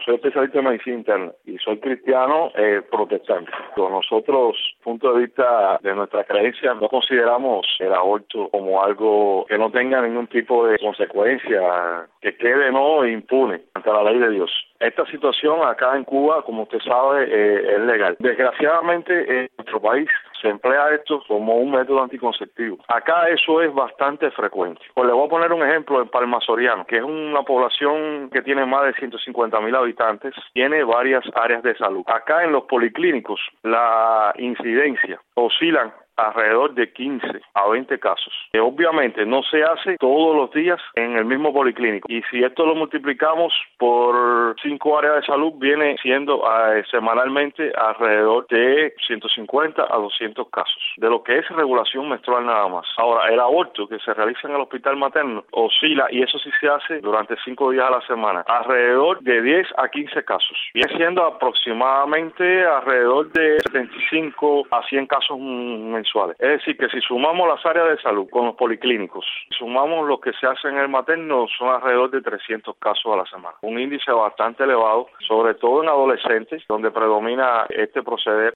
Soy especialista en medicina interna y soy cristiano protestante. Con nosotros, punto de vista de nuestra creencia, no consideramos el aborto como algo que no tenga ningún tipo de consecuencia, que quede no impune ante la ley de Dios. Esta situación acá en Cuba, como usted sabe, es legal. Desgraciadamente, en nuestro país se emplea esto como un método anticonceptivo. Acá eso es bastante frecuente. Pues le voy a poner un ejemplo en Palma Soriano, que es una población que tiene más de 150,000 habitantes, tiene varias áreas de salud. Acá en los policlínicos la incidencia oscilan alrededor de 15 a 20 casos, que obviamente no se hace todos los días en el mismo policlínico. Y si esto lo multiplicamos por 5 áreas de salud, viene siendo semanalmente alrededor de 150 a 200 casos, de lo que es regulación menstrual nada más. Ahora, el aborto que se realiza en el hospital materno oscila, y eso sí se hace durante 5 días a la semana, alrededor de 10 a 15 casos. Viene siendo aproximadamente alrededor de 75 a 100 casos mensuales. Es decir, que si sumamos las áreas de salud con los policlínicos, sumamos lo que se hace en el materno, son alrededor de 300 casos a la semana. Un índice bastante elevado, sobre todo en adolescentes, donde predomina este proceder.